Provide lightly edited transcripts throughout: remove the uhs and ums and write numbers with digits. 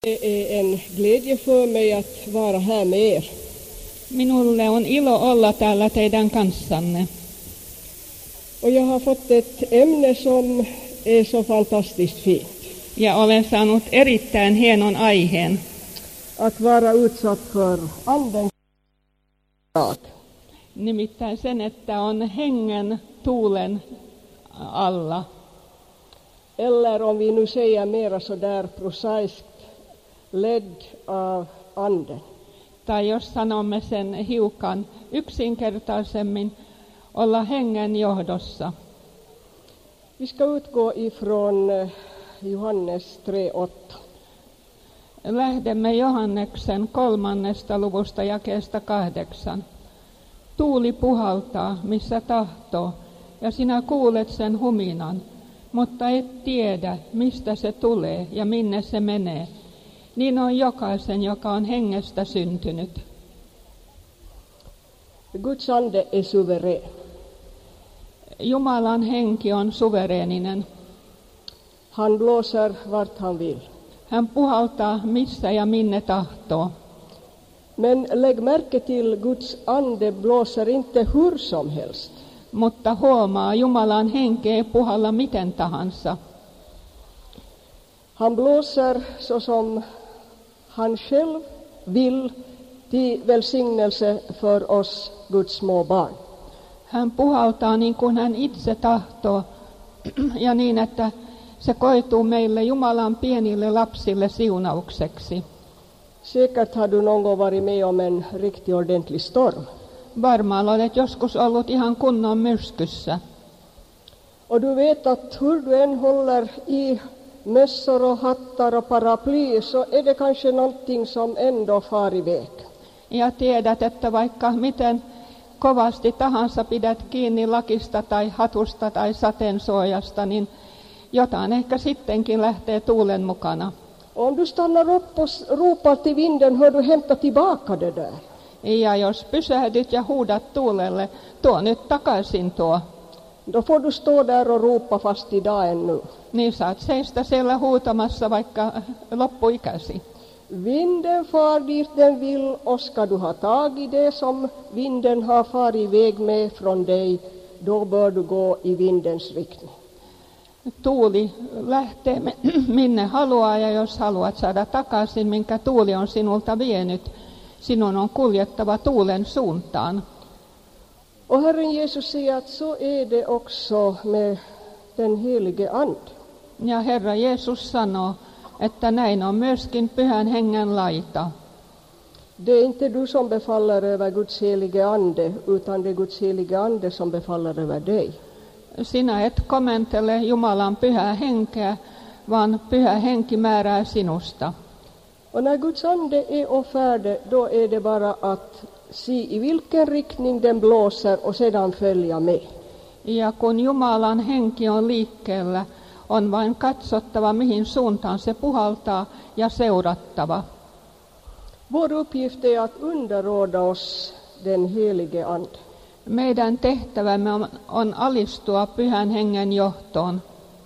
Det är en glädje för mig att vara här med er. Minulle on ilo olla täällä teidän kanssanne. Och jag har fått ett ämne som är så fantastiskt fint. Ja olen saanut erittäin hienon aiheen. Att vara utsatt för andens dag. Nimittäin sen, että on hengen tuulen alla. Eller om vi nu säger mera så där prosaiskt, ledd av anden. Tai jos sanomme sen hiukan yksinkertaisemmin, olla hengen johdossa. Vi ska utgå ifrån Johannes 3:8. Lähdemme Johanneksen 3. luvusta jakeesta 8. Tuuli puhaltaa, missä tahtoo, ja sinä kuulet sen huminan, mutta et tiedä, mistä se tulee ja minne se menee. Niin on jokaisen, joka on hengestä syntynyt. Guds ande är suverän. Jumalan henki on suvereeninen. Han blåser vart han vill. Hän puhaltaa missä ja minne tahtoo. Men lägg märke till, Guds ande blåser inte hur som helst. Mutta huomaa, Jumalan henki ei puhalla miten tahansa. Han blåser så som han själv vill, till välsignelse för oss Guds små barn. Hän puhaltaa niin kuin hän itse tahtoo ja niin, että se koituu meille Jumalan pienille lapsille siunaukseksi. Säkert har du någon gång varit med om en riktigt ordentlig storm. Varmaan olet joskus ollut ihan kunnon myrskyssä. Och du vet att hur du än håller i mössor och hattar och paraply så är det kanske någonting som ändå far iväg. Ja tiedät, että vaikka miten kovasti tahansa pidät kiinni lakista tai hatusta tai sateensuojasta, niin jotain ehkä sittenkin lähtee tuulen mukana. Om du stannar upp och ropar till vinden, hör du hämta tillbaka det där. Ja jos pysähdyt ja huudat tuulelle, tuo nyt takaisin tuo. Då får du stå där och ropa fast idag ännu. Niin saat seistä siellä huutamassa vaikka loppuikäsi. Vinden far dit den vill, och ska du ha tag i det som vinden har farit iväg med från dig, då bör du gå i vindens riktning. Tuuli lähtee minne haluaa, ja jos haluat saada takaisin, minkä tuuli on sinulta vienyt, sinun on kuljettava tuulen suuntaan. Och Herren Jesus säger att så är det också med den helige ande. Ja Herra Jeesus sanoo, että näin on myöskin pyhän hengen laita. Det är inte du som befaller över Guds helige ande, utan det är Guds helige ande som befaller över dig. Sinä et komentele Jumalan pyhää henkeä, vaan pyhä henki määrää sinusta. Och när Guds ande är och färdig, då är det bara att se i vilken riktning den blåser och sedan följa med. Ja kun Jumalan henki on liikkeellä, on vain katsottava, mihin suuntaan se puhaltaa, ja seurattava. Vår uppgift är att underordna oss den helige ande. Meidän tehtävämme on alistua pyhän hengen johtoon.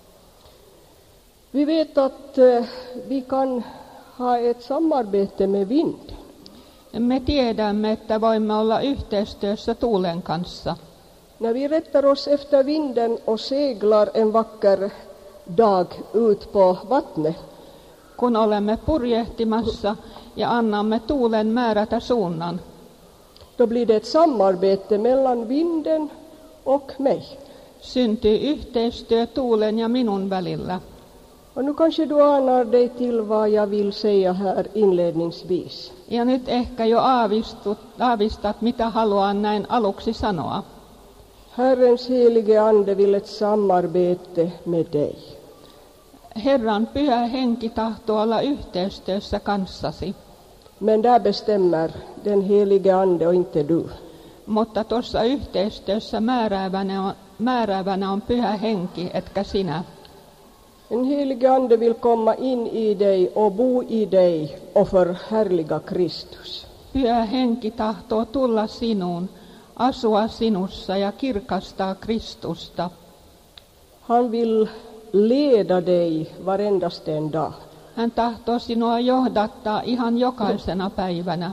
Vi vet att vi kan ha ett samarbete med vind. Me tiedämme, että voimme olla yhteistyössä tuulen kanssa. När vi rättar oss efter vinden och seglar en vacker dag ut på vattnet, Kun olemme purjehtimassa ja annamme tuulen määrätä suunnan, då blir det ett samarbete mellan vinden och mig. syntyy yhteistyö tuulen ja minun välillä. Och nu kanske du anar dig till vad jag vill säga här inledningsvis. Ja nyt ehkä jo aavistat, mitä haluan näin aluksi sanoa. Herrens helige ande vill ett samarbete med dig. Herran pyhä henki tahtoo olla yhteistyössä kanssasi. Men där bestämmer den helige ande och inte du. Mutta tuossa yhteistyössä määräävänä on pyhä henki, etkä sinä. Den helige ande vill komma in i dig och bo i dig och förhärliga Kristus. Pyhä henki tahtoo tulla sinuun, asua sinussa ja kirkastaa Kristusta. Han vill leda dig varendaste en dag. Hän tahtoo sinua johdattaa ihan jokaisena päivänä.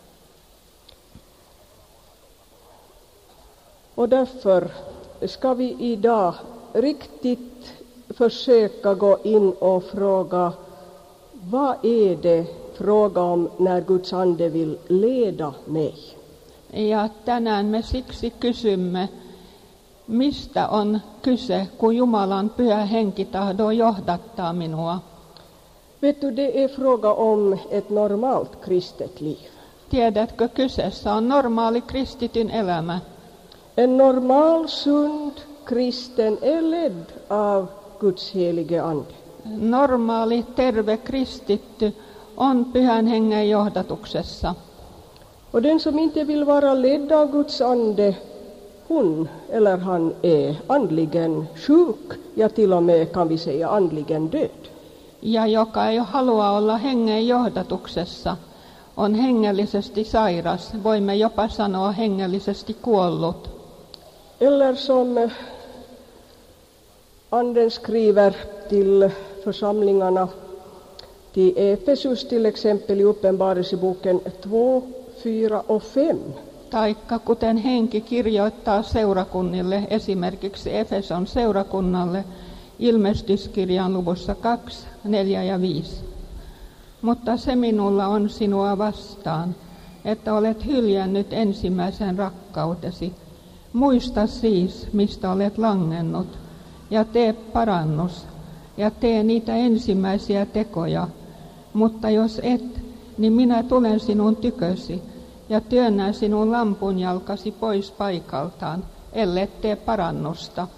Och därför ska vi idag riktigt försöka gå in och fråga, vad är det fråga om när Guds ande vill leda mig? Ja tänään me siksi kysymme, mistä on kyse, kun Jumalan pyhä henki tahdoo johdattaa minua. Vet du, det är fråga om ett normalt kristet liv. Tiedätkö, kyseessä on normaali kristityn elämä. En normal, sund kristen är ledd av Guds helige ande. Normaali, terve kristitty on pyhän hengen johdatuksessa. Och den som inte vill vara ledd av Guds ande, hon eller han är andligen sjuk, ja till och med kan vi säga andligen död. Ja joka ei halua olla hengen johdatuksessa, on hengellisesti sairas, voimme jopa sanoa hengellisesti kuollut. Eller som anden skriver till församlingarna, till Efesus till exempel i Uppenbarelseboken 2, 4 och 5. Taikka kuten henki kirjoittaa seurakunnille, esimerkiksi Efeson seurakunnalle, ilmestyskirjan luvussa 2, 4 ja 5. Mutta se minulla on sinua vastaan, että olet hyljännyt ensimmäisen rakkautesi. Muista siis, mistä olet langennut, ja tee parannus, ja tee niitä ensimmäisiä tekoja. Mutta jos et, niin minä tulen sinun tykösi, ja työnnän sinun lampunjalkasi pois paikaltaan, ellet tee parannusta.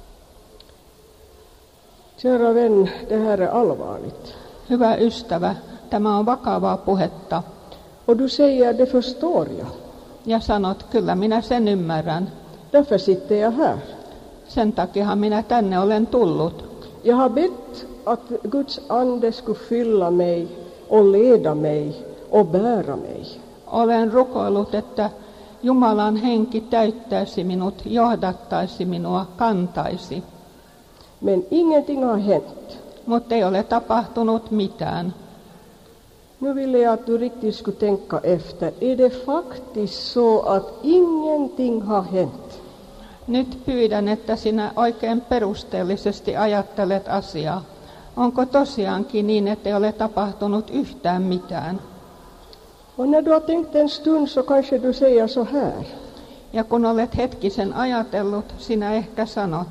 Kära vän, det här är allvarligt. Hyvä ystävä, tämä on vakavaa puhetta. Och du säger, det förstår jag. Ja sanot, kyllä minä sen ymmärrän. Därför sitter jag här. Sen takia minä tänne olen tullut. Jag har bett att Guds ande skulle fylla mig och leda mig och bära mig. Olen rukoillut, että Jumalan henki täyttäisi minut, johdattaisi minua, kantaisi. Men ingenting har hänt. Mutta ei ole tapahtunut mitään. Nu vill jag att du riktigt skulle tänka efter. Är det faktiskt så att ingenting har hänt? Nyt pyydän, että sinä oikein perusteellisesti ajattelet asiaa. Onko tosiaankin niin, että ei ole tapahtunut yhtään mitään? Och när du har tänkt en stund så kanske du säger så här. Ja kun olet hetkisen ajatellut, sinä ehkä sanot.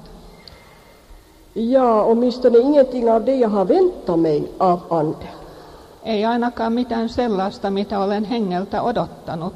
Ja, åtminstone ingenting av det jag har väntat mig av ande. Ei ainakaan mitään sellaista, mitä olen hengeltä odottanut.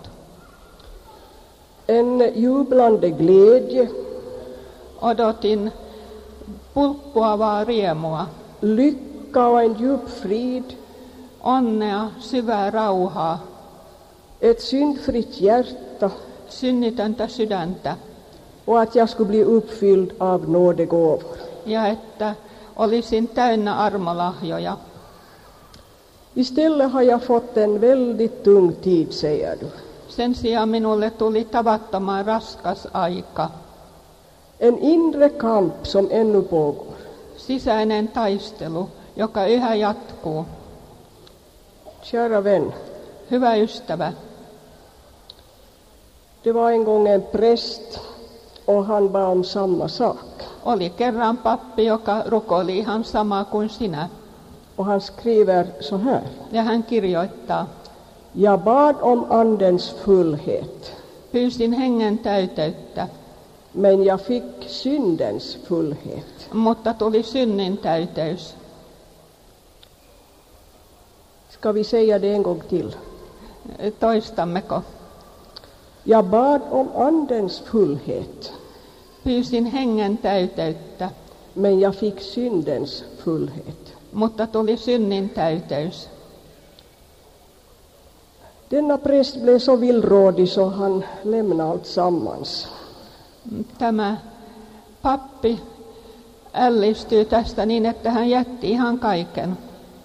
En jublande glädje. Odotin pulppuavaa riemua. Lycka och en djup frid. Onnea, syvää rauhaa. Ett syndfritt hjärta. Synnitöntä sydäntä. Och att jag skulle bli uppfylld av nådegåvor. Ja että olisin täynnä armolahjoja. Istället har jag fått en väldigt tung tid, säger du. Sen sijaan minulle tuli tavattoman raskas aika. En inre kamp som ännu pågår. Sisäinen taistelu, joka yhä jatkuu. Kära vän. Hyvä ystävä. Det var en gång en präst och han bad om samma sak. Oli kerran pappi, joka rukoili ihan samaa kuin sinä. Och han skriver så här. Ja hän kirjoittaa. Jag bad om andens fullhet. Pyysin hengen täyteyttä. Men jag fick syndens fullhet. Mutta tuli synnin täyteys. Ska vi säga det en gång till? Toistammeko? Jag bad om andens fullhet. Pyysin hengen täyteyttä. Men jag fick syndens fullhet. Mutta tuli synnin täyteys. Denna präst blev så villrådig så han lämnade allt sammans. Tämä pappi ällistyy tästä niin, että hän jätti ihan kaiken.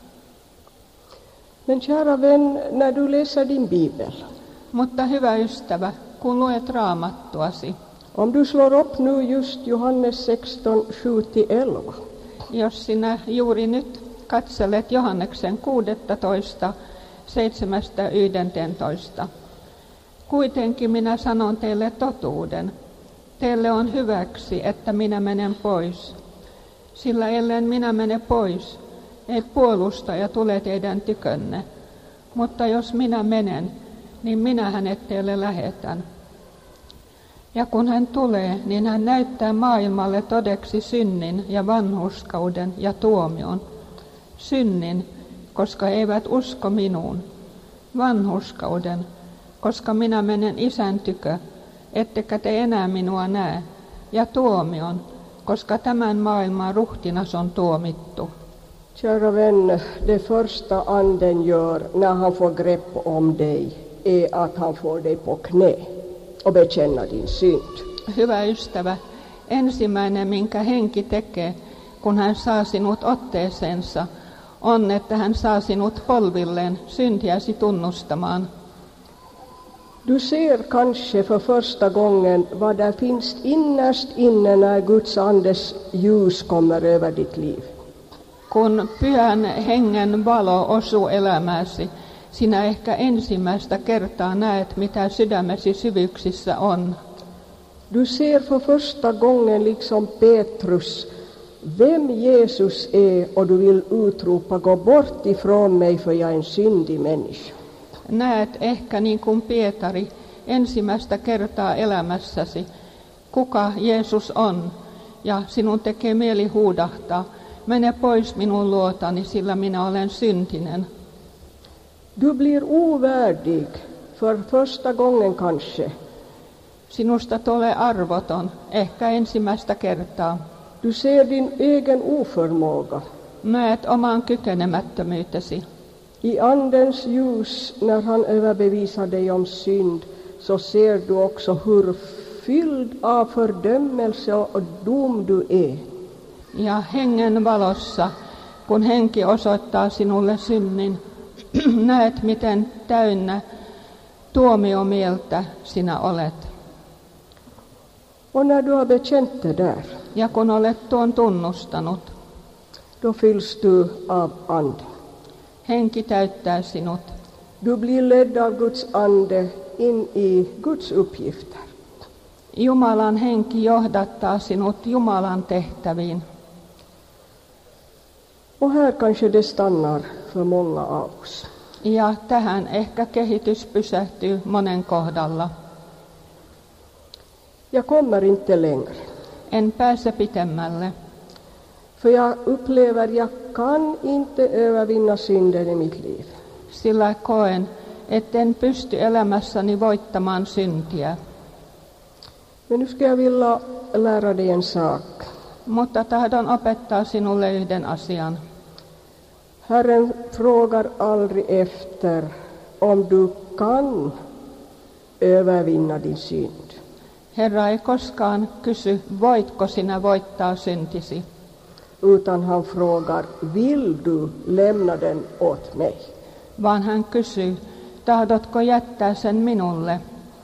Men kära vän, när du läser din bibel. Mutta hyvä ystävä, kun luet raamattuasi. Om du slår upp nu just Johannes 16, 7-11. Jos sinä juuri nyt katselet Johanneksen 16, 7-11. Kuitenkin minä sanon teille totuuden. Teille on hyväksi, että minä menen pois. Sillä ellen minä mene pois, ei puolustaja tule teidän tykönne. Mutta jos minä menen, niin minä hänet teille lähetän. Ja kun hän tulee, niin hän näyttää maailmalle todeksi synnin ja vanhurskauden ja tuomion. Synnin, koska eivät usko minuun. Vanhurskauden, koska minä menen Isän tykö, ettekä te enää minua näe. Ja tuomion, koska tämän maailman ruhtinas on tuomittu. Kära vän, det första anden gör när han får grepp om dig är att han får dig på knä och bekänna din synd. Hyvä ystävä, ensimmäinen minkä henki tekee, kun hän saa sinut otteeseensa, on, että hän saa sinut polvilleen syntiäsi tunnustamaan. Du ser kanske för första gången vad där finns innerst inne när Guds andes ljus kommer över ditt liv. Kun pyhän hengen valo osuu elämääsi, sinä ehkä ensimmäistä kertaa näet, mitä sydämesi syvyyksissä on. Du ser för första gången liksom Petrus vem Jesus är och du vill utropa gå bort ifrån mig för jag är en syndig människa. Näet ehkä niin kuin Pietari ensimmäistä kertaa elämässäsi, kuka Jeesus on, ja sinun tekee mieli huudahtaa, mene pois minun luotani, sillä minä olen syntinen. Du blir ovärdig för första gången kanske. Sinusta tulee arvoton, ehkä ensimmäistä kertaa. Du ser din egen oförmåga. Näet oman kykenemättömyytesi. I andens ljus, när han överbevisar dig om synd, så ser du också hur fylld av fördömelse och dom du är. Ja hengen valossa, kun henki osoittaa sinulle synnin, näet miten täynnä tuomiomieltä sinä olet. Och när du har bekänt det där, ja kun olet tuon tunnustanut, då fylls du av ande. Henki täyttää sinut. Du blir ledd av Guds ande in i Guds uppgifter. Jumalan henki johdattaa sinut Jumalan tehtäviin. Och här kanske det stannar för många av oss. Ja tähän ehkä kehitys pysähtyy monen kohdalla. Jag kommer inte längre. En pääse pitemmälle. För jag upplever jag kan inte övervinna synden i mitt liv. Sillä koen, etten pysty elämässäni voittamaan syntiä. Men nu ska jag vilja lära dig en sak. Mutta tahdon opettaa sinulle yhden asian. Herren frågar aldrig efter om du kan övervinna din synd. Herra ei koskaan kysy, voitko sinä voittaa syntisi. Utan han frågar, vill du lämna den åt mig? Vaan hän kysyy, tahdotko jättää sen minulle?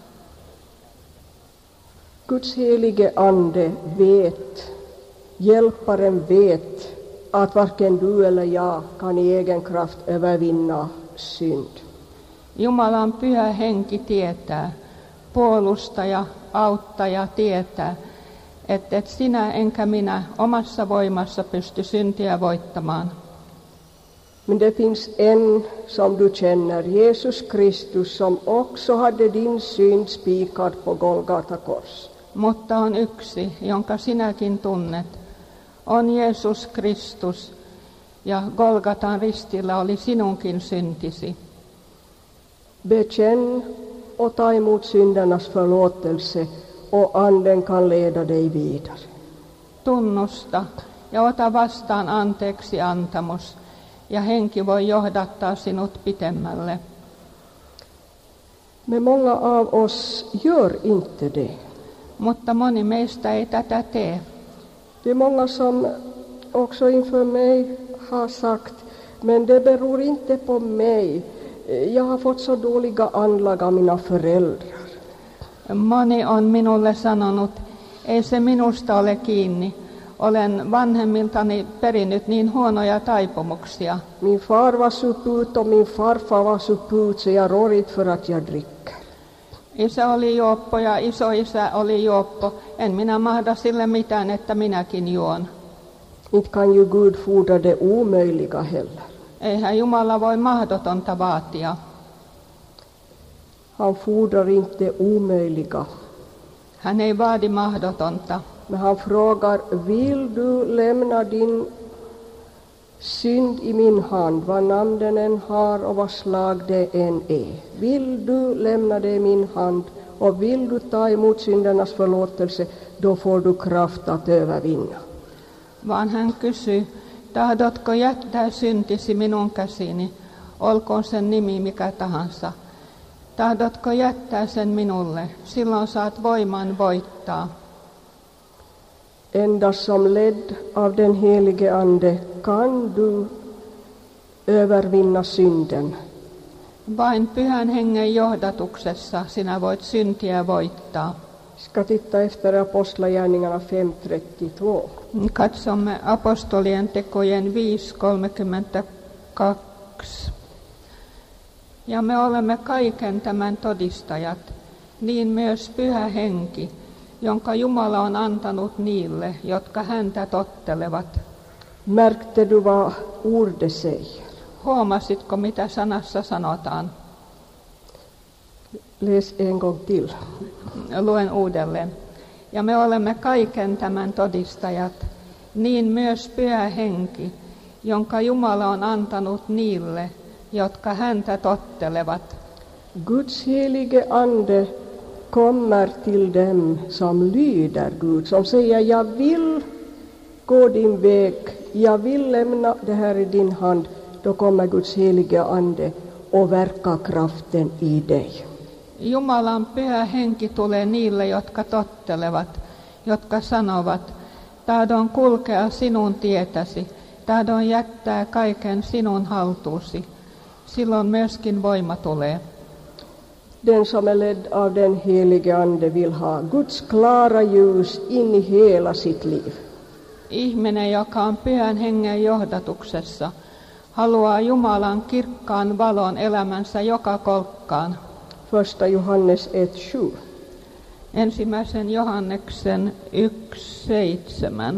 Guds helige ande vet, hjälparen vet, att varken du eller jag kan i egen kraft övervinna synd. Jumalan pyhä henki tietää, puolustaja, auttaja tietää, että et sinä enkä minä omassa voimassa pysty syntiä voittamaan. Men det finns en som du känner, Jesus Kristus, som också hade din synd spikad på Golgata kors. Mutta on yksi, jonka sinäkin tunnet. On Jeesus Kristus, ja Golgatan ristillä oli sinunkin syntisi. Bekänn och ta emot syndernas förlåtelse och anden kan leda dig vidare. Tunnusta ja ota vastaan anteeksi antamus, ja henki voi johdattaa sinut pitemmälle. Men många av oss gör inte det. Mutta moni meistä ei tätä tee. Det är många som också inför mig har sagt, men det beror inte på mig. Jag har fått så dåliga anlag av mina föräldrar. Moni on minulle sanonut, ei se minusta ole kiinni. olen vanhemmiltani perinyt niin huonoja taipumuksia. Min far var suput och min farfar var suput, så jag rår inte för att jag dricker. Isä oli juoppo ja isoisä oli juoppo. En minä mahda sille mitään, että minäkin juon. Inte kan ju Gud fordra det omöjliga heller. Eihän Jumala voi mahdotonta vaatia. Han fordrar inte det omöjliga. Hän ei vaadi mahdotonta. Men han frågar, vill du lämna din synd i min hand, vad namn den än har och vad slag det än är. Vill du lämna det i min hand och vill du ta emot syndernas förlåtelse, då får du kraft att övervinna. Vaan hän kysyy, tahdotko jättää syntisi minun käsiini, olkoon sen nimi mikä tahansa. Tahdotko jättää sen minulle, silloin saat voiman voittaa. Endast som ledd av den helige Ande kan du övervinna synden. Vain Pyhän Hengen johdatuksessa sinä voit syntiä voittaa. Ska titta efter Apostlagärningarna 5:32. Katsomme apostolien tekojen 5:32. Ja me olemme kaiken tämän todistajat, niin myös Pyhä Henki, jonka Jumala on antanut niille, jotka häntä tottelevat. Märkte du vad ordet säger? Huomasitko, mitä sanassa sanotaan? Läs en gång till. Luen uudelleen. Ja me olemme kaiken tämän todistajat, niin myös Pyhä Henki, jonka Jumala on antanut niille, jotka häntä tottelevat. Guds helige Ande kommer till dem som lyder Gud, som säger, jag vill gå din väg, jag vill lämna det här i din hand. Då kommer Guds helige Ande och verkar kraften i dig. Jumalan Pyhä Henki tulee niille, jotka tottelevat, jotka sanovat, tahdon kulkea sinun tietäsi, tahdon jättää kaiken sinun haltuusi. Silloin myöskin voima tulee. Den som är ledd av den helige Ande vill ha Guds klara ljus in i hela sitt liv. Ihminen, joka on Pyhän Hengen johdatuksessa, haluaa Jumalan kirkkaan valon elämänsä joka kolkkaan. 1 Johannes 1:7. Ensimmäisen Johanneksen 1:7.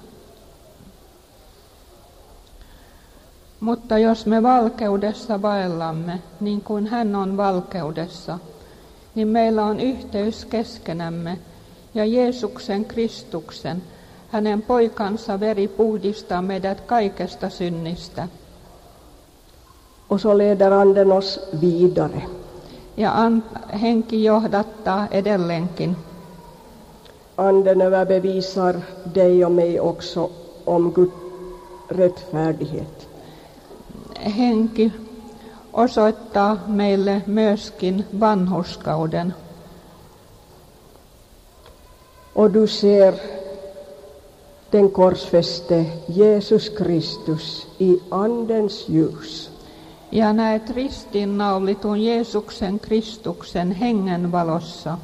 Mutta jos me valkeudessa vaellamme, niin kuin hän on valkeudessa, niin meillä on yhteys keskenämme, ja Jeesuksen Kristuksen, hänen poikansa veri puhdistaa meidät kaikesta synnistä. Och så leder Anden oss vidare. Ja Henki johdattaa edelleenkin. Anden överbevisar dig och mig också om Guds rättfärdighet. Henki osoittaa meille myöskin vanhurskauden. Och du ser den korsfäste Jesus Kristus i Andens ljus. Ja näet ristiinnaulitun Jeesuksen Kristuksen hengen valossa.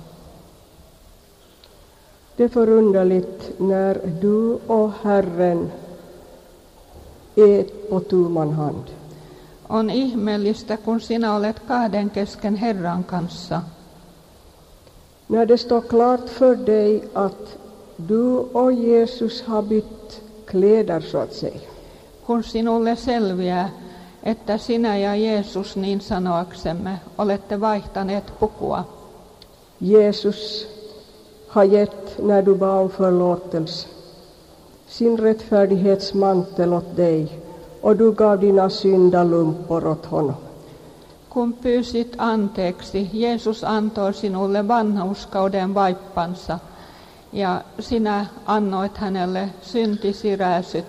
Det är förunderligt när du och Herren är på tu man hand. On ihmeellistä, kun sinä olet kahden kesken Herran kanssa. När det står klart för dig att du och Jesus har bytt kläder, så att säga. Kun sinulle selviää, että sinä ja Jeesus, niin sanoaksemme, olette vaihtaneet pukua. Jesus har gett, när du bad om förlåtelse, sin rättfärdighetsmantel åt dig, och du gav dina syndalumpor åt honom. Kun pyysit anteeksi, Jeesus antoi sinulle vanhurskauden vaippansa, ja sinä annoit hänelle syntisi rääsyt.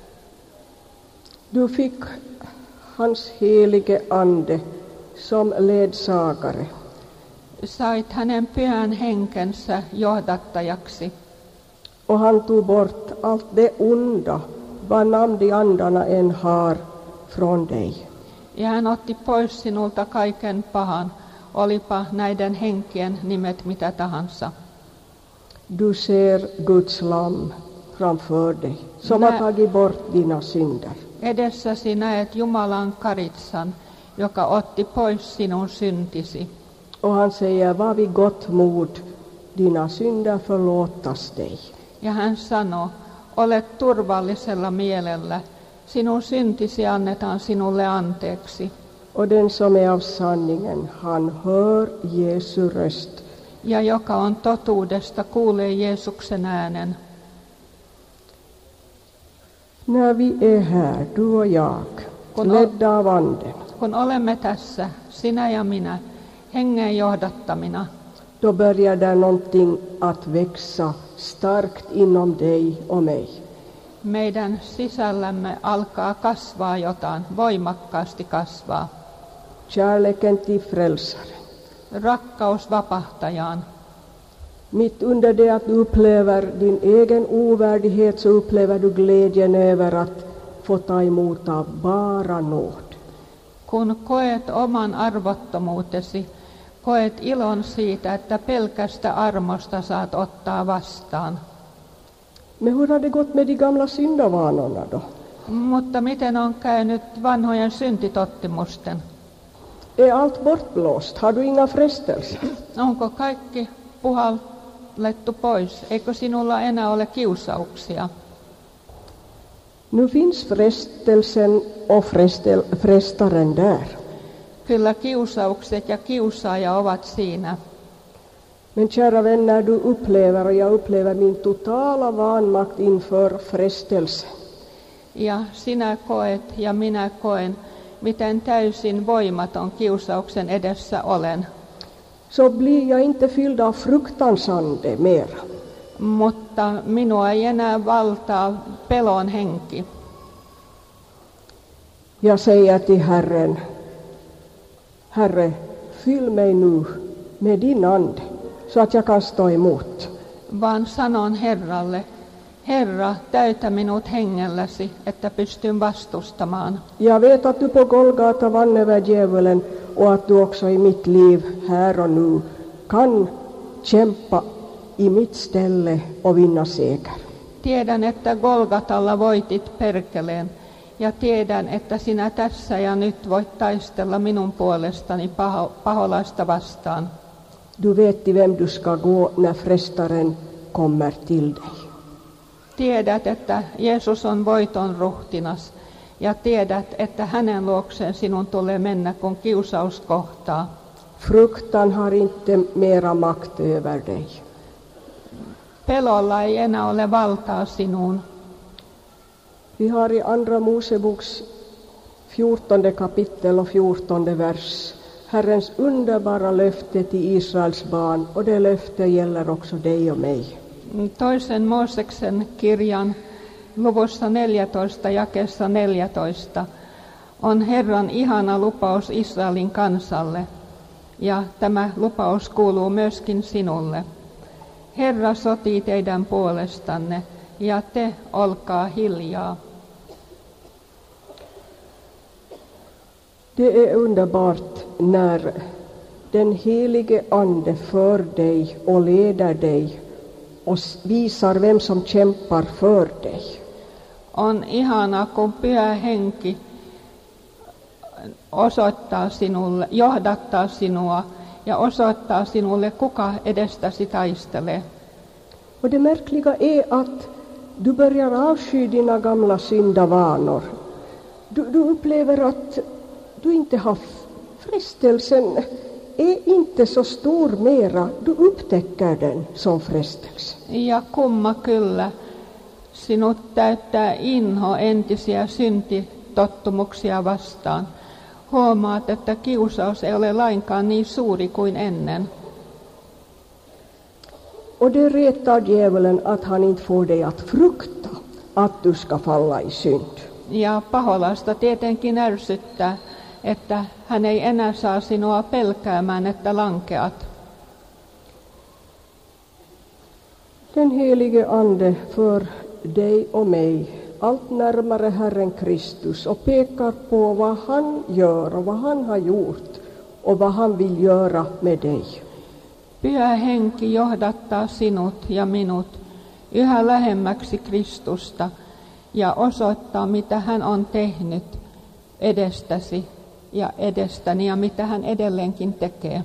Du fick hans helige Ande som ledsagare. Sait hänen pyhän henkensä johdattajaksi. Och han tog bort allt det onda, vad namn de andarna än har, från dig. Ja hän otti pois sinulta kaiken pahan, olipa näiden henkien nimet mitä tahansa. Du ser Guds lamm, framför dig, som har tagit bort dina synder. Edessäsi näet Jumalan karitsan, joka otti pois sinun syntisi. Och han säger, var vid gott mod, dina synder förlåtas dig. Ja hän sanoo, olet turvallisella mielellä, sinun syntisi annetaan sinulle anteeksi. Och den som är av sanningen, han hör Jesu röst. Ja joka on totuudesta, kuulee Jeesuksen äänen. När vi är här, du och jag, ledda av anden, Kun olemme tässä, sinä ja minä, hengen johdattamina, då börjar det någonting att växa starkt inom dig och mig. meidän sisällämme alkaa kasvaa jotain, voimakkaasti kasvaa. Kärleken till frälsaren. Rakkaus vapahtajaan. Mitt under det att du upplever din egen ovärdighet, så upplever du glädjen över att få ta emot av bara nåd. Kun koet oman arvottomuutesi, koet ilon siitä, että pelkästä armosta saat ottaa vastaan. Men hur har det gått med de gamla syndavanorna då? Mutta miten on käynyt vanhojen syntitottumusten? Är allt bortblåst? Har du inga frestelser? Onko kaikki puhallettu pois? Eikö sinulla enää ole kiusauksia? Nu finns frestelsen och frestaren där. Kyllä kiusaukset ja kiusaaja ovat siinä. Men kära vänner, du upplever, och jag upplever min totala vanmakt inför frestelsen. Ja sinä koet ja minä koen, miten täysin voimaton kiusauksen edessä olen. Så blir jag inte fylld av fruktans ande mera. Mutta minua ei enää valtaa pelon henki. Jag säger till Herren, Herre, fyll mig nu med din ande, så att jag kan stå emot. Vaan sanon Herralle, Herra, täytä minut hengelläsi, että pystyn vastustamaan. Jag vet att du på Golgata vann över djävulen, och att du också i mitt liv här och nu kan kämpa i mitt ställe och vinna seger. Tiedän, että Golgatalla voitit perkeleen, ja tiedän, että sinä tässä ja nyt voit taistella minun puolestani paholaista vastaan. Du vet till vem du ska gå när frestaren kommer till dig. Tiedät, että Jeesus on voiton ruhtinas, ja tiedät, että hänen luokseen sinun tulee mennä, kun kiusaus kohtaa. Fruktan har inte mera makt över dig. Pelolla ei enää ole valtaa sinuun. Vi har i Andra Moseboks 14 kapitel och 14 vers Herrens underbara löfte till Israels barn, och det löfte gäller också dig och mig. Toisen Mooseksen kirjan luvussa 14 jakeessa 14 on Herran ihana lupaus Israelin kansalle, ja tämä lupaus kuuluu myöskin sinulle. Herra sotii teidän puolestanne, ja te olkaa hiljaa. Det är underbart när den helige ande för dig och leder dig och visar vem som kämpar för dig. On ihana, kun Pyhä Henki osoittaa sinulle, johdattaa sinua ja osoittaa sinulle, kuka edestäsi taistelee. Och det märkliga är att du börjar avsky dina gamla syndavanor. Du upplever att du inte har frestelsen, är inte så stor mera. Du upptäcker den som frestelse. Ja kumma kyllä, sinut täyttää inho entisiä syntitottumuksia vastaan. Huomaat, että kiusaus ei ole lainkaan niin suuri kuin ennen. Och det retar djävulen att han inte får dig att frukta att du ska falla i synd. Ja paholaista tietenkin ärsyttää, että hän ei enää saa sinua pelkäämään, että lankeat. Den helige ande för dig och mig allt närmare Herren Kristus och pekar på vad han gör och vad han har gjort och vad han vill göra med dig. Pyhä Henki johdattaa sinut ja minut yhä lähemmäksi Kristusta ja osoittaa, mitä hän on tehnyt edestäsi ja edestäni ja mitä hän edelleenkin tekee.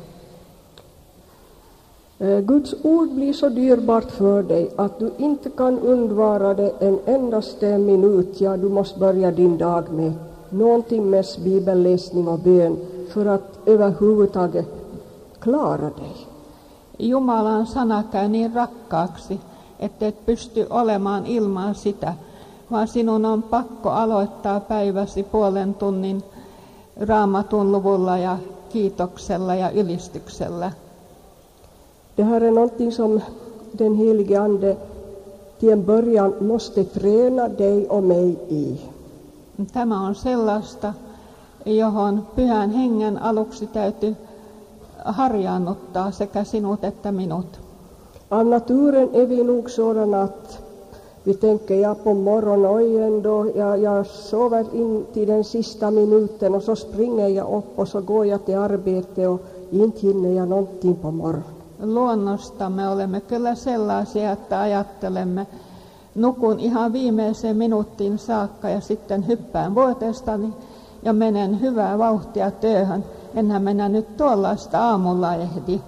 Guds ord blir så dyrbart för dig att du inte kan undvara det en endaste minut. Ja, du måste börja din dag med någon timmes bibelläsning och bön för att överhuvudtaget klara dig. Jumalan sana käy niin rakkaaksi, että et pysty olemaan ilman sitä, vaan sinun on pakko aloittaa päiväsi puolen tunnin Raamatun luvulla ja kiitoksella ja ylistyksellä. Det här är någonting som den helige Ande till en början måste träna dig och mig i. Tämä on sellaista, johon Pyhän Hengen aluksi täytyy harjaannuttaa sekä sinut että minut. Av naturen är vi nog sådana att vi tänker jag på morgonen och ändå jag sover in till den sista minuten och så springer jag upp och så går jag till arbete och inte hinner jag någonting på morgonen. Luonnostamme olemme kyllä sellaisia, että ajattelemme, nukun ihan viimeiseen minuuttiin saakka ja sitten hyppään vuotestani ja menen hyvää vauhtia työhön. Enhän mennä nyt tuollaista aamulla ehdi.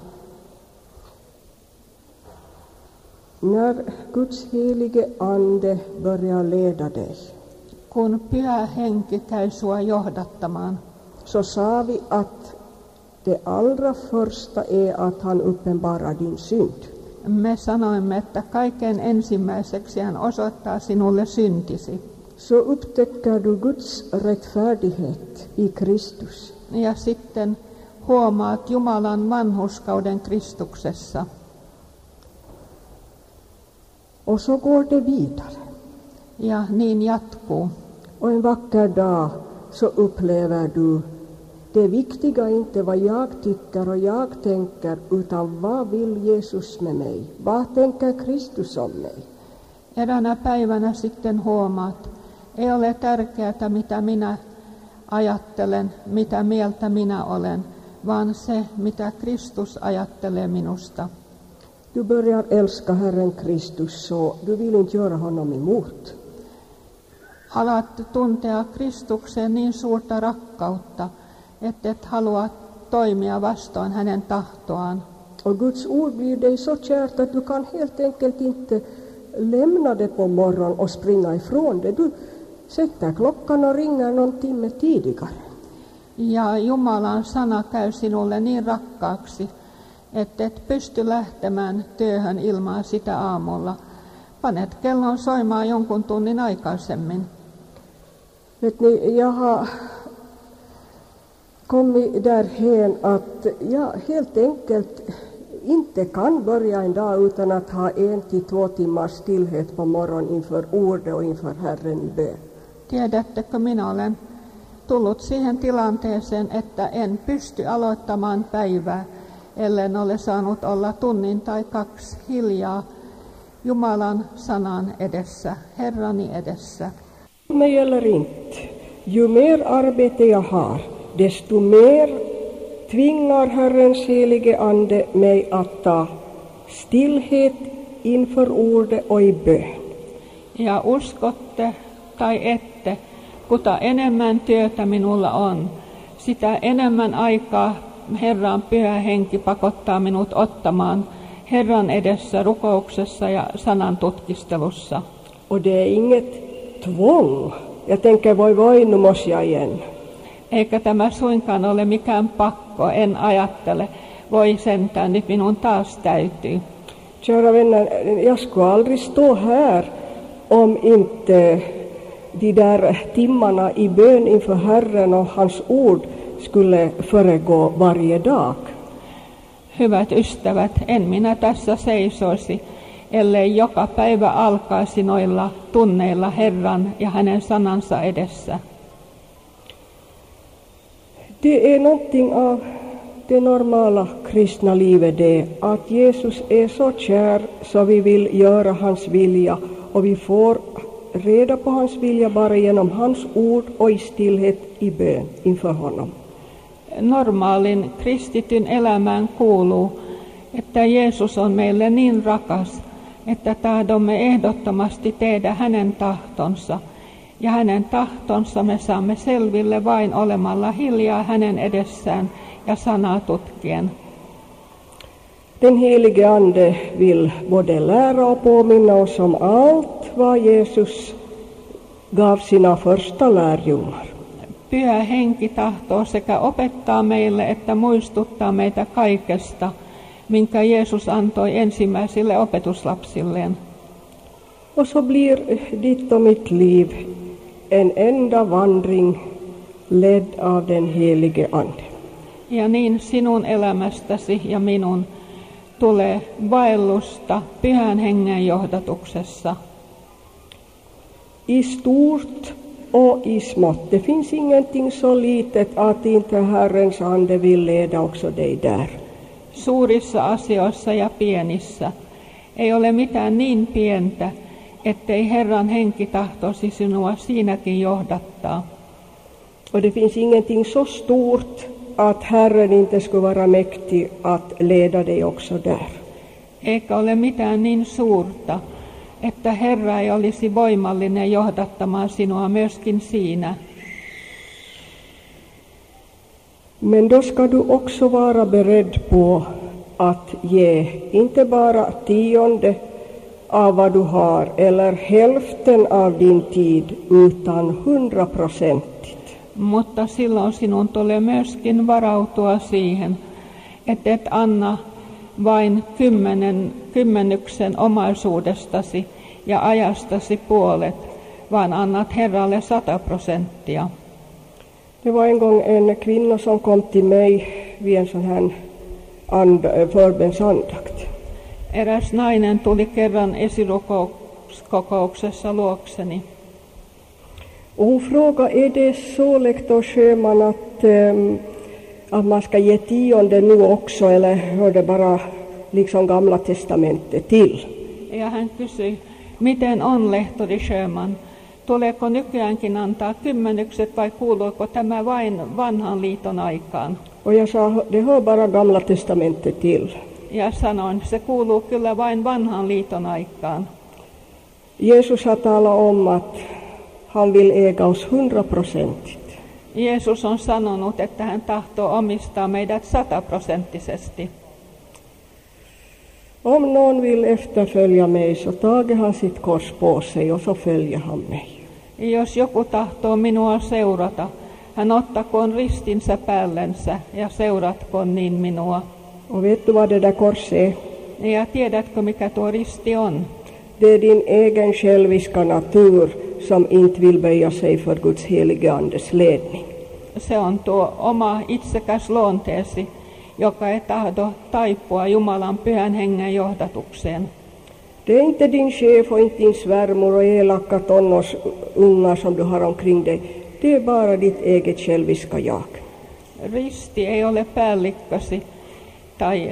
När Guds helige Ande börjar leda dig, kun Pyhä Henki käy sua johdattamaan, så sa vi att det allra första är att han uppenbarar din synd. Me sanoimme, että kaiken ensimmäiseksi hän osoittaa sinulle syntisi. Så upptäcker du Guds rättfärdighet i Kristus. Ja sitten huomaat Jumalan vanhurskauden Kristuksessa. Och så går det vidare. Ja niin jatkuu. Och en vacker dag så upplever du det viktiga inte vad jag tycker och jag tänker, utan vad vill Jesus med mig? Vad tänker Kristus om mig? Eräänä päivänä sitten huomaat, ei ole tärkeää mitä minä ajattelen, mitä mieltä minä olen, vaan se, mitä Kristus ajattelee minusta. Du börjar älska Herren Kristus så du vill inte göra honom emot. Alat tuntea Kristukseen niin suurta rakkautta, että et halua toimia vastoin hänen tahtoaan. Och Guds ord blir dig så kärt att du kan helt enkelt inte lämna det på morgonen och springa ifrån det. Du sätter klockan och ringer någon timme tidigare. Ja Jumalan sana käy sinulle niin rakkaaksi, että et pysty lähtemään työhön ilman sitä aamulla. Panet kellon soimaan jonkun tunnin aikaisemmin. Vet ni, jag har kommit därhän att jag helt enkelt inte kan börja en dag utan att ha 1 till 2 timmars stillhet på morgonen inför ordet och inför Herren i bön. Tiedättekö, minä olen tullut siihen tilanteeseen, että en pysty aloittamaan päivää, ellen ole saanut olla tunnin tai 2 hiljaa Jumalan sanan edessä, Herrani edessä. Det gäller inte. Ju mer arbete jag har, desto mer tvingar Herrens helige Ande mig att ta stillhet inför ordet och i bön. Ja uskotte tai ette, kuta enemmän työtä minulla on, sitä enemmän aikaa Herran Pyhä Henki pakottaa minut ottamaan Herran edessä rukouksessa ja sanan tutkistelussa. Och det är inget tvång. Jag tänker voi, nu måste jag igen. Eikä tämä suinkaan ole mikään pakko, en ajattele. Voi sentään, nyt minun taas täytyy. Kära vänner, jag skulle aldrig stå här om inte de där timmarna i bön inför Herren och hans ord skulle föregå varje dag. Hyvät ystävät, en minä tässä seisoisi, ellei joka päivä alkaisi noilla tunneilla Herran ja hänen sanansa edessä. Det är någonting av det normala kristna livet det, att Jesus är så kär så vi vill göra hans vilja och vi får reda på hans vilja bara genom hans ord och i stillhet i bön inför honom. että tahdomme ehdottomasti tehdä hänen tahtonsa. Ja hänen tahtonsa me saamme selville vain olemalla hiljaa hänen edessään ja sanaa tutkien. Den helige Ande vill både lära och påminna oss om allt vad Jesus gav sina första lärjungar. Pyhä henki tahtoo sekä opettaa meille että muistuttaa meitä kaikesta, minkä Jeesus antoi ensimmäisille opetuslapsilleen. Och så blir ditt och mitt liv en enda vandring ledd av den helige Ande. Ja niin sinun elämästäsi ja minun tulee vaellusta Pyhän Hengen johdatuksessa. I stort och i smått. Det finns ingenting så litet att inte Herrens ande vill leda också dig där. Suurissa asioissa ja pienissä. Ei ole mitään niin pientä, ettei Herran henki tahtoisi sinua siinäkin johdattaa. Och det finns ingenting så stort att Herren inte skulle vara mäktig att leda dig också där. Eikä ole mitään niin suurta, että Herra ei olisi voimallinen johdattamaan sinua myöskin siinä. Men då ska du också vara beredd på att ge inte bara 10 av vad du har eller hälften av din tid utan 100%. Mutta silloin sinun tulee myöskin varautua siihen, että et anna vain 10% omaisuudestasi ja ajastasi puolet, vaan annat Herralle 100%. Det var en gång en kvinna som kom till mig vid en sån här förbönsandakt. Eräs nainen tuli kerran esirukouskokouksessa luokseni. Och hon frågade, är det så, lektor Sjöman, att man ska ge 10 nu också, eller hör det bara liksom Gamla testamentet till? Ja hän kysyi, miten on, lehtori Sjöman, tuleeko nykyäänkin antaa 10 vai kuuluuko tämä vain vanhan liiton aikaan? Och jag sa, det hör bara Gamla testamentet till. Ja sanoin, se kuuluu kyllä vain vanhan liiton aikaan. Jesus har talat om att han vill äga oss 100%. Jeesus on sanonut, että hän tahtoo omistaa meidät 100%. Om någon vill efterfölja mig så tager han sitt kors på sig och så följer han mig. Jos joku tahtoo minua seurata, hän ottakoon ristinsä päällensä ja seuratkoon niin minua. Och vet du vad det där korset är? Ja tiedätkö, mikä tuo risti on? Det är din egen själviska natur som inte vill böja sig för Guds helige Andes ledning. Se on tuo oma itsekäs luonteesi, joka ei tahdo taipua Jumalan Pyhän Hengen johdatukseen. Det är inte din chef och inte din svärmor och elaka tonårsungar som du har omkring dig. Det är bara ditt eget själviska jag. Risti ei ole päällikkösi tai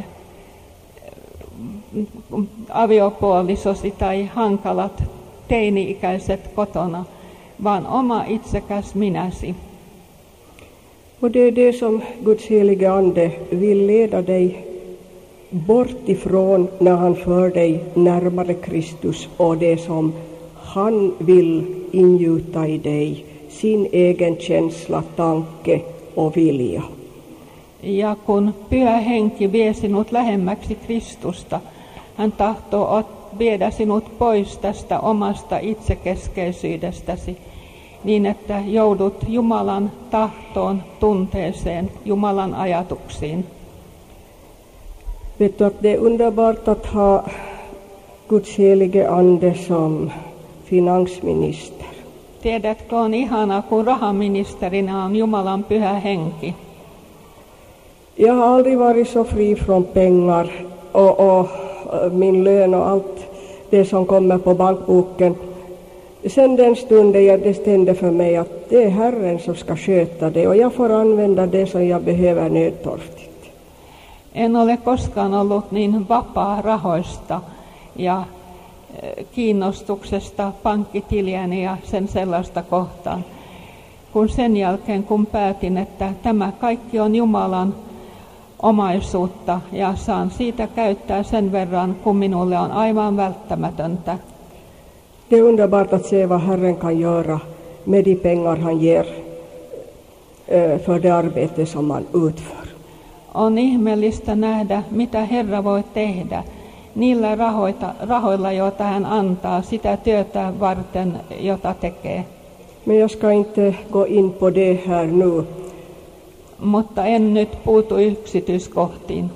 aviopuolisosi tai hankalat teini-ikäiset kotona, vaan oma itsekäs minäsi. Och det är det som Guds helige Ande vill leda dig bort ifrån när han för dig närmare Kristus, och det som han vill ingjuta i dig, sin egen känsla, tanke och vilja. Ja kun Pyhä Henki vie sinut lähemmäksi Kristusta, hän tahtoo viedä sinut pois tästä omasta itsekeskeisyydestäsi, niin että joudut Jumalan tahtoon, tunteeseen, Jumalan ajatuksiin. Vet du att det är underbart att ha Guds helige Ande som finansminister. Tiedätkö, on ihanaa, kun rahaministerinä on Jumalan Pyhä Henki. Jag har aldrig varit så fri från pengar och min lön och allt det som kommer på bankboken. Sen den stunden jag bestämde för mig att det är Herren som ska sköta det, och jag får använda det som jag behöver nödtorftigt. En ole koskaan ollut niin vapaa rahoista ja kiinnostuksesta pankkitiliäni ja sen sellaista kohtaan, kun sen jälkeen kun päätin, että tämä kaikki on Jumalan omaisuutta ja saan siitä käyttää sen verran, kun minulle on aivan välttämätöntä. Det är underbart att se vad Herren kan göra med de pengar han ger för det arbete som man utför. On ihmeellistä nähdä, mitä Herra voi tehdä niillä rahoilla, joita hän antaa sitä työtä varten, jota tekee. Men jag ska inte gå in på det här nu. Mutta en nyt puutu yksityiskohtiin.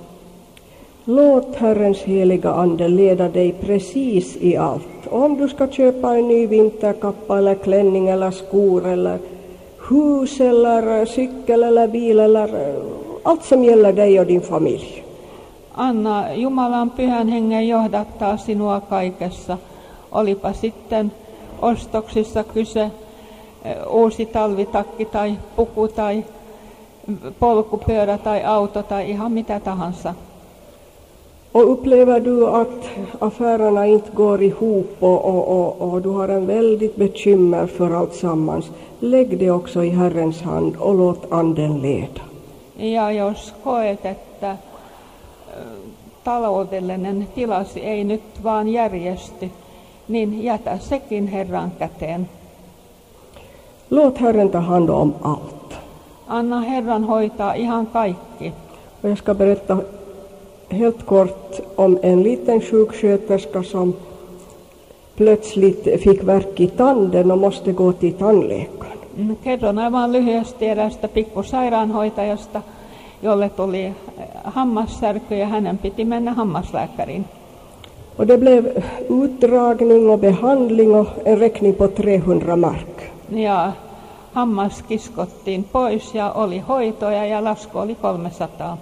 Låt Herrens heliga ande leda dig precis i allt. Om du ska köpa en ny vinterkappa eller klänning eller skor eller hus eller cykel eller bil eller allt som gäller dig och din familj. Anna Jumalan pyhän hengen johdattaa sinua kaikessa. Olipa sitten ostoksissa kyse uusi talvitakki tai puku tai polkupyörä tai auto tai ihan mitä tahansa. Och upplever du att affärerna inte går ihop och du har en väldigt bekymmer för allt sammans, lägg det också i Herrens hand och låt anden leda. Ja jos koet, että taloudellinen tilasi ei nyt vaan järjesty, niin jätä sekin Herran käteen. Låt Herren ta hand om allt. Anna Herran hoitaa ihan kaikki. Och jag ska berätta helt kort om en liten sjuksköterska som plötsligt fick värk i tanden och måste gå till tandläkaren. Kerron aivan lyhyesti eräästä pikkusairaanhoitajasta, jolle tuli hammassärky ja hänen piti mennä hammaslääkäriin. Och det blev utdragning och behandling och en räkning på 300 mark. Ja hammas kiskottiin pois ja oli hoitoja ja lasku oli 300.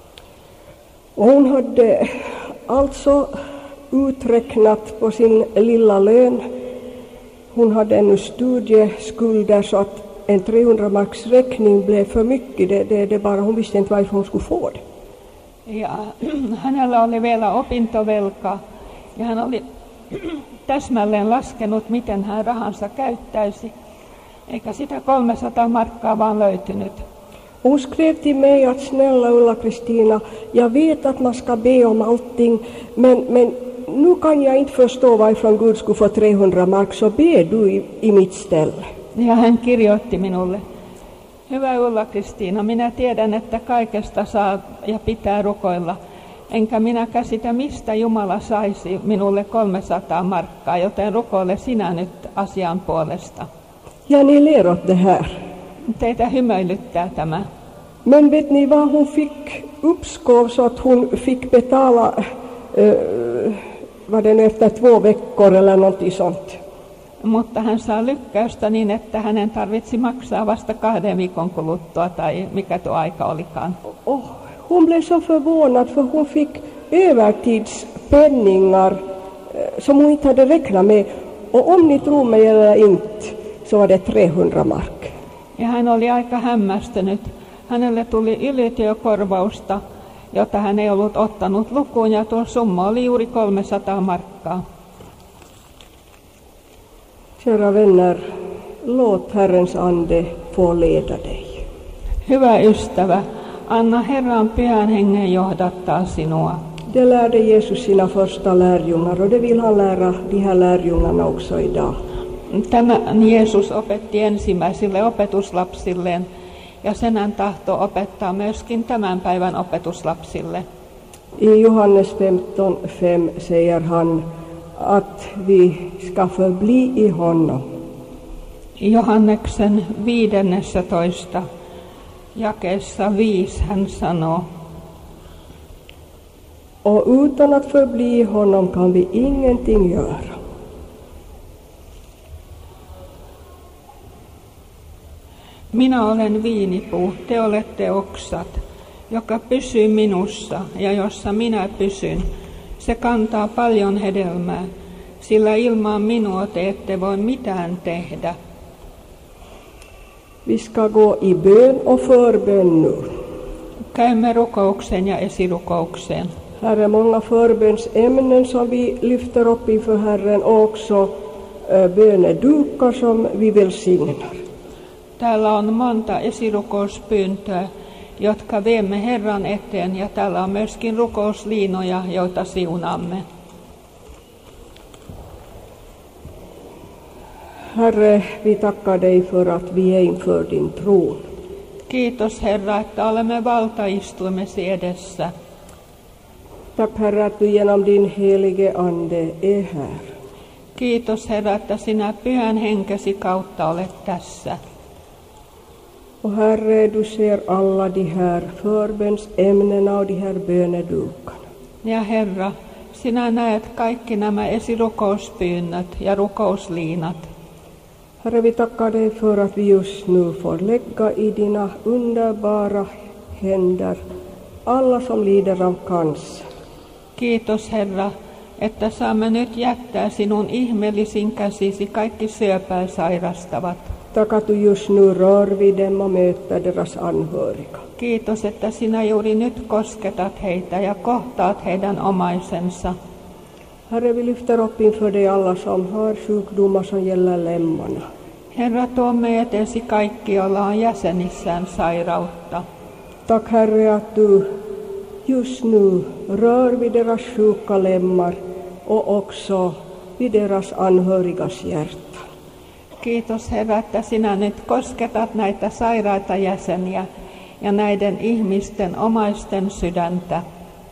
Och hon hade alltså uträknat på sin lilla lön. Hon hade ännu studieskulder så att en 300 marks räkning blev för mycket. Det bara, hon visste inte varför hon skulle få det. Ja hänellä oli vielä opintovelka ja hän oli täsmälleen laskenut, miten hän rahansa käyttäisi. Eikä sitä 300 markkaa vaan löytynyt. Hon skrev till mig att snälla Ulla-Kristina, jag vet att man ska be om allting, men nu kan jag inte förstå varför Gud skulle få 300 mark, så be du i mitt ställe. Ja hän kirjoitti minulle, hyvä Ulla-Kristiina, minä tiedän, että kaikesta saa ja pitää rukoilla, enkä minä käsitä, mistä Jumala saisi minulle 300 markkaa, joten rukoile sinä nyt asian puolesta. Ja ni ler åt det här. Teitä hymyilyttää tämä. Men vet ni vad, hon fick uppskov så att hon fick betala var det efter 2 veckor eller något sånt. Mutta hän saa lykkäystä niin, että hänen tarvitsi maksaa vasta 2 viikon kuluttua tai mikä tuo aika olikaan. Oh, hon blev så förvånad för hon fick övertidspenningar som hon inte hade räknat med. Och om ni tror mig eller inte så var det 300 mark. Ja hän oli aika hämmästynyt. Hänelle tuli ylityökorvausta, jota hän ei ollut ottanut lukuun, ja tuo summa oli juuri 300 markkaa. Kära vänner, låt Herrens ande få leda dig. Hyvä ystävä, anna Herran pyhän hengen johdattaa sinua. Det lärde Jesus sina första lärjungar och det vill han lära de här lärjungarna också idag. Tämän Jeesus opetti ensimmäisille opetuslapsilleen, ja sen hän tahtoo opettaa myöskin tämän päivän opetuslapsille. I Johannes 15:5 säger han att vi ska förbli i honom. Johanneksen 15. jakeessa 5 hän sanoo, och utan att förbli i honom kan vi ingenting göra. Minä olen viinipuu, te olette oksat, joka pysyy minussa ja jossa minä pysyn. Se kantaa paljon hedelmää, sillä ilman minua te ette voi mitään tehdä. Vi ska gå i bön och förbön nu. Käymme rukoukseen ja esirukoukseen. Här är många förbönsämnen som vi lyfter upp inför Herren och också bönedukar som vi välsignar. Täällä on monta esirukouspyyntöä, jotka viemme Herran eteen, ja täällä on myöskin rukousliinoja, joita siunaamme. Herre, vi tackar dig för att vi är inför din tron. Kiitos Herra, että olemme valtaistuimesi edessä. Tack Herre att du genom din helige ande är här. Kiitos Herra, että sinä pyhän henkesi kautta olet tässä. Och Herre, du ser alla de här förbönsämnena och de här bönedukarna. Ja Herra, sinä näet kaikki nämä esirukouspyynnöt ja rukousliinat. Herre, vi tackar dig för att vi just nu får lägga i dina underbara händer alla som lider av cancer. Kiitos Herra, että saamme nyt jättää sinun ihmeellisin käsisi kaikki syöpää sairastavat. Tack att du just nu rör vid dem och möter deras anhöriga. Kiitos, että sinä juuri nyt kosketat heitä ja kohtaat heidän omaisensa. Herre, vi lyfter upp inför dig alla som har sjukdomar som gäller lemmarna. Herra, tuomme eteesi kaikki, joilla on jäsenissään sairautta. Tack Herre att du just nu rör vid deras sjuka lemmar och också vid deras anhörigas hjärta. Kiitos Herra, että sinä nyt kosketat näitä sairaita jäseniä ja näiden ihmisten omaisten sydäntä.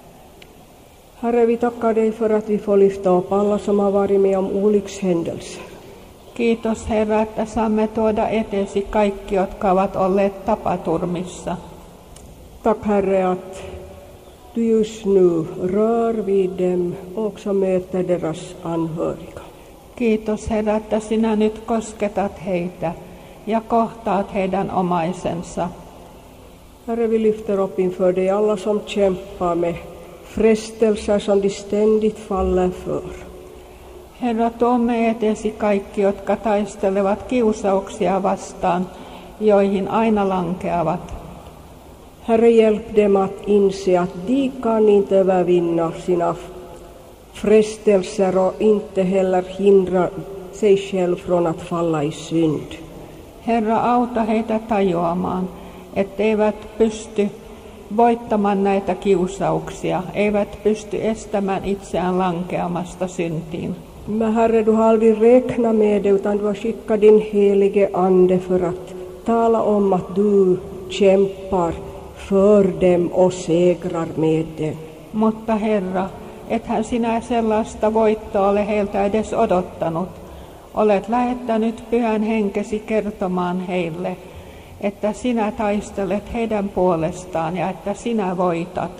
Herre, vi tackar dig för att vi får lyfta upp alla som har varit med om olyckshändelser. Kiitos Herra, että saamme tuoda eteesi kaikki, jotka ovat olleet tapaturmissa. Tack Herre att du just nu rör vid dem och också möter deras anhöriga. Kiitos Herra, että sinä nyt kosketat heitä ja kohtaat heidän omaisensa. Herre, vi lyfter upp inför dig alla som kämpar med frestelser som de ständigt faller för. Herra, tuomme eteesi kaikki, jotka taistelevat kiusauksia vastaan, joihin aina lankeavat. Herre, hjälp dem att inse att de kan inte övervinna sina frestelser och inte heller hindra sig själv från att falla i synd. Herra, auta heitä tajuamaan, etteivät pysty voittamaan näitä kiusauksia, eivät pysty estämään itseään lankeamasta syntiin. Men Herre, du har aldrig räknat med det, utan du har skickat din helige ande för att tala om att du kämpar för dem och segrar med dem. Mutta Herra, ethän sinä sellaista voittoa ole heiltä edes odottanut. Olet lähettänyt pyhän henkesi kertomaan heille, että sinä taistelet heidän puolestaan ja että sinä voitat.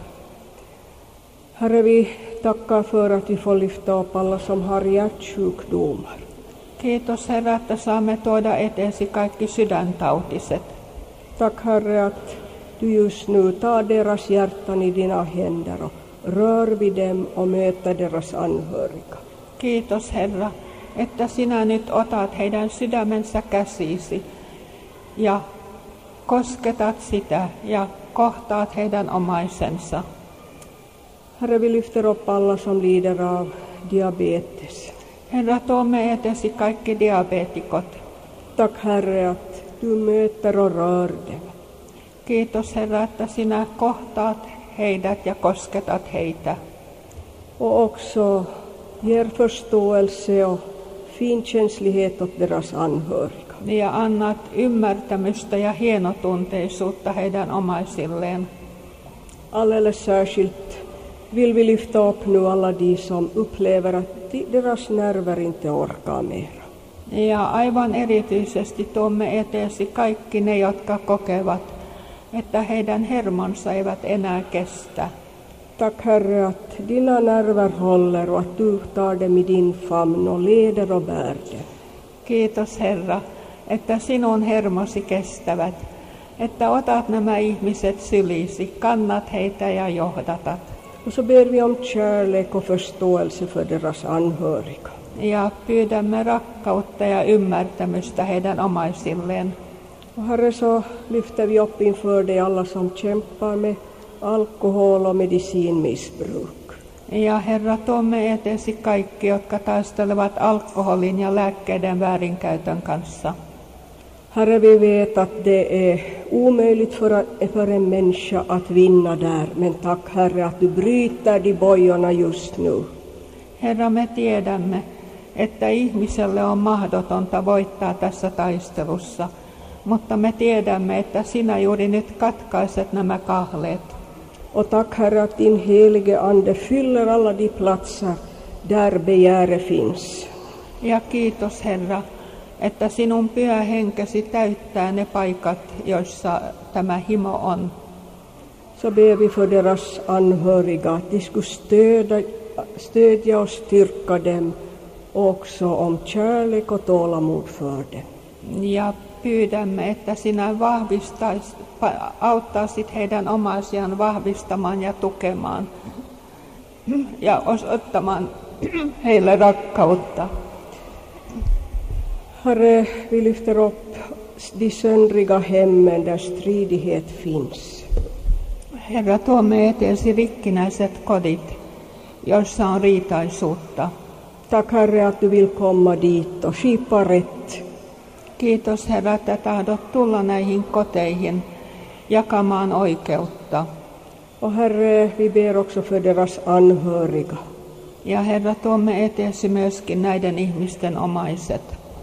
Herre, vi tackar för att vi får lyfta upp alla som har hjärtsjukdomar. Kiitos Herra, että saamme tuoda eteesi kaikki sydäntautiset. Tack Herre att du just nu tar deras hjärtan i dina händer och rör vid dem och möter deras anhöriga. Kiitos Herra, että sinä nyt otat heidän sydämensä käsisi ja kosketat sitä ja kohtaat heidän omaisensa. Herre, vi lyfter upp alla som lider av diabetes. Herra, tuomme eteesi kaikki diabeetikot. Tack Herre att du möter och rör dem. Kiitos Herra, että sinä kohtaat heidät ja kosketat heitä. Och också ger förståelse och finkänslighet åt deras anhöriga. Ja annat ymmärtämystä ja hienotunteisuutta heidän omaisilleen. Alldeles särskilt vill vi lyfta upp nu alla de som upplever att deras nerver inte orkar mera. Ja aivan erityisesti tuomme eteesi kaikki ne, jotka kokevat, että heidän hermonsa eivät enää kestä. Tack Herre att dina nerver håller och att du tar dem i din famn och leder och bär dem. Kiitos Herra, että sinun hermosi kestävät, että otat nämä ihmiset syliisi, kannat heitä ja johdatat. Och så ber vi om kärlek och förståelse för deras anhöriga. Ja pyydämme rakkautta ja ymmärtämystä heidän omaisilleen. Och Herre, så lyfter vi upp inför dig alla som kämpar med alkohol- och medicinmissbruk. Ja Herra, tuomme eteesi kaikki, jotka taistelevat alkoholin ja lääkkeiden väärinkäytön kanssa. Herre, vi vet att det är omöjligt för en människa att vinna där, men tack Herre att du bryter de bojorna just nu. Herra, me tiedämme, että ihmiselle on mahdotonta voittaa tässä taistelussa, mutta me tiedämme, että sinä juuri nyt katkaiset nämä kahleet. Och tack Herre att din helige Ande fyller alla de platser där begäret finns. Ja kiitos Herra, että sinun pyhä henkesi täyttää ne paikat, joissa tämä himo on. Så ber vi för deras anhöriga att de skulle stödja och styrka dem också om kärlek och tålamod för dem. Ja pyydämme, että sinä auttaisit heidän omaisiaan vahvistamaan ja tukemaan ja osoittamaan heille rakkautta. Herre, vi lyfter upp de söndriga hemmen där stridighet finns. Herra, tuomme eteesi rikkinäiset kodit, joissa on riitaisuutta. Tack Herre att du vill komma dit och skipa rätt. Kiitos Herra, että tahdot tulla näihin koteihin jakamaan oikeutta. Och Herre, vi ber också för deras anhöriga. Ja Herra, tuomme eteesi myöskin näiden ihmisten omaiset.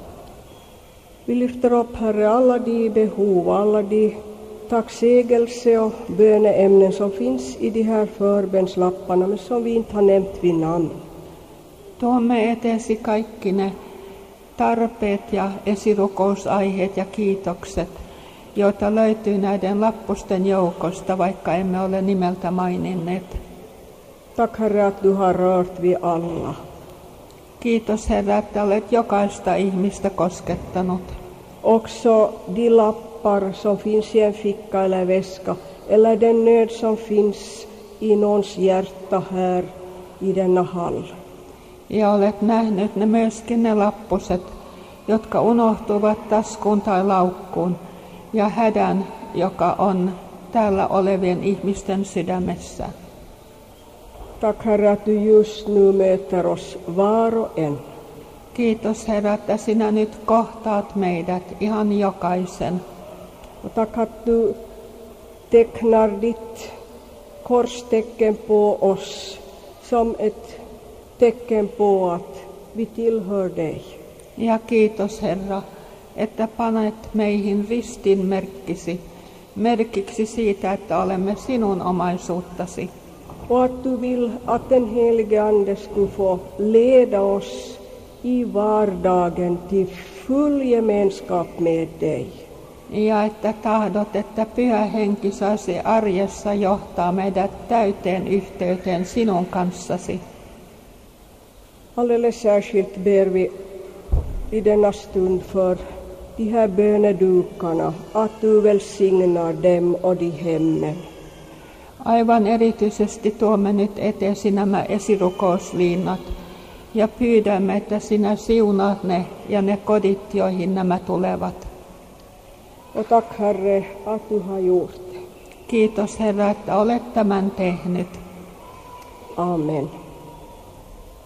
Vi lyfter upp Herre alla de behov, alla de tacksägelse och böneämnen som finns i de här förbönslapparna, men som vi inte har nämnt vid namn. Tuomme eteesi kaikki ne tarpeet ja esirukousaiheet ja kiitokset, joita löytyy näiden lappusten joukosta, vaikka emme ole nimeltä maininneet. Tack Herre att du har rört vid alla. Kiitos Herra, että olet jokaista ihmistä koskettanut. Också de lappar som finns i en ficka eller väska, eller den nöd som finns i någons hjärta här i denna hall. Ja olet nähnyt ne myöskin ne lappuset, jotka unohtuvat taskuun tai laukkuun, ja hädän, joka on täällä olevien ihmisten sydämessä. Tack Herre att du just nu möter oss var och en. Kiitos Herra, että sinä nyt kohtaat meidät, ihan jokaisen. Och tack att du tecknar ditt korstecken på oss som ett tecken på att vi tillhör dig. Ja kiitos Herra, että panet meihin ristin merkiksi siitä, että olemme sinun omaisuuttasi. Och att du vill att den helige Ande skulle få leda oss i vardagen till full gemenskap med dig. Ja että tahdot, että Pyhä Henki saisi arjessa johtaa meidät täyteen yhteyteen sinun kanssasi. Alldeles särskilt ber vi i denna stund för de här bönedukarna, att du välsignar dem och de hemmen. Aivan erityisesti tuomme nyt eteesi nämä esirukousliinat ja pyydämme, että sinä siunaat ne ja ne kodit, joihin nämä tulevat. Och tack Herre att du har gjort det. Kiitos Herra, että olet tämän tehnyt. Amen.